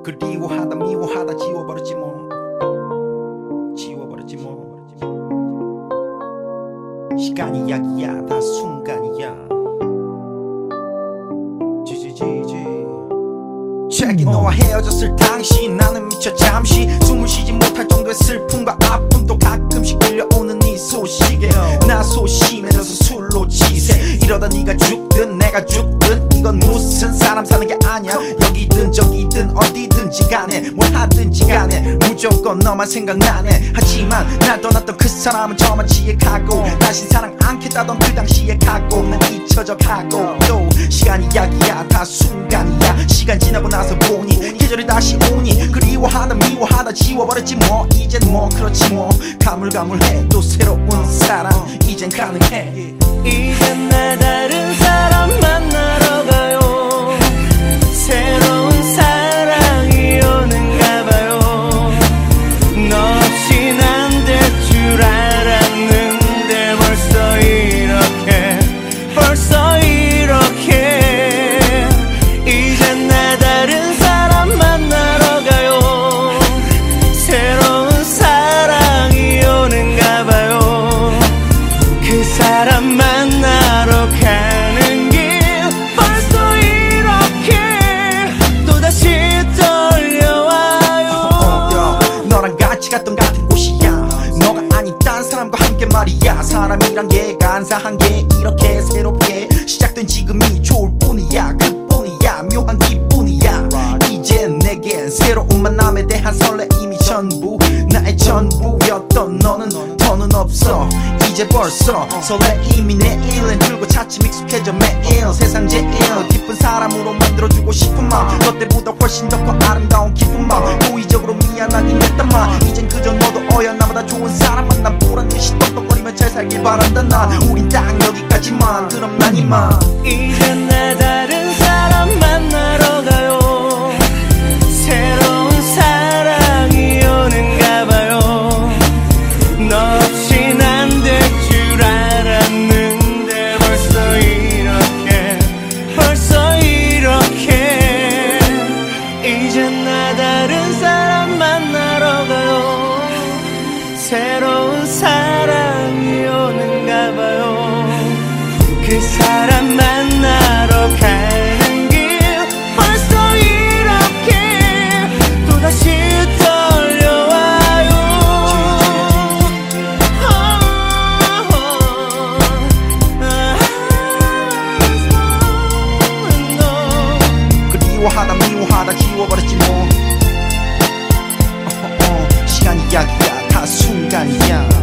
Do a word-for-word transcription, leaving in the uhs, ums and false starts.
그리워하다 미워하다 지워버렸지 뭐. 지워버렸지 뭐. 시간이 약이야 다 순간이야. 지지지지 책이 너와 헤어졌을 당시 나는 미쳐 잠시 숨을 쉬지 못할 정도의 슬픔과 아픔도 가끔씩 들려오는 이 소식에 나 소심해져서 술로 치세. 이러다 네가 죽든 내가 죽든 이건 무슨 사람 사는 게 아니야. 여기든 저기든 어디든지 간에 뭘 하든지 간에 무조건 너만 생각나네. 하지만 날 떠났던 그 사람은 저만치에 가고 다시 사랑 않겠다던 그 당시에 가고 난 잊혀져 가고 또 시간이 약이야 다 순간이야. 시간 지나고 나서 보니 계절이 다시 오니 그리워하다 미워하다 지워버렸지 뭐. 이젠 뭐 그렇지 뭐. 가물가물해 또 새로운 사랑 이젠 가능해. 이젠 나 다른 사람 만나러 가요. 새로운 사랑이 오는가 봐요. 너 없인 안 될 줄 알았는데 벌써 이렇게 벌써 이렇게 이젠 나 다른 사람 만나러 가요. 새로운 사랑이 오는가 봐요. 그 사람 만나러 가는 길 벌써 이렇게 또다시 떨려와요. 어, 너랑 같이 갔던 같은 곳이야. 너가 아닌 딴 사람과 함께 말이야. 사람이란 게 간사한 게 이렇게 새롭게 시작된 지금이 좋을 뿐이야. 그뿐이야 묘한 기분이야. 이제 내겐 새로운 만남에 대한 설레임이 전부 나의 전부였던 너는 더는 없어. 이제 벌써 설레임이 내일은 줄고 차츰 익숙해져 매일. 세상 제일 기쁜 사람으로 만들어주고 싶은 마음 너 때보다 훨씬 더 커 아름다운 기쁜 마음. 고의적으로 미안하긴 했단마. 이젠 그저 너도 어여 나보다 좋은 사람 만나 보란 듯이 떡떡거리며 잘 살길 바란다 나. 우린 딱 여기까지만 그럼 난 이만. 이젠 나 다른 사람 만나러 가요. 새로운 사랑이 오는가 봐요. 너 없인 안 될 줄 알았는데 벌써 이렇게 벌써 이렇게 이젠 나 다른 사람 만나러 가요. 새로운 사랑이 오는가 봐요. 그 사람 만나러 가는 길 벌써 이렇게 또다시 떨려와요. 그리워하다 미워하다 지워버렸지 뭐. 어, 어, 어. 시간이 약이야 다 순간이야.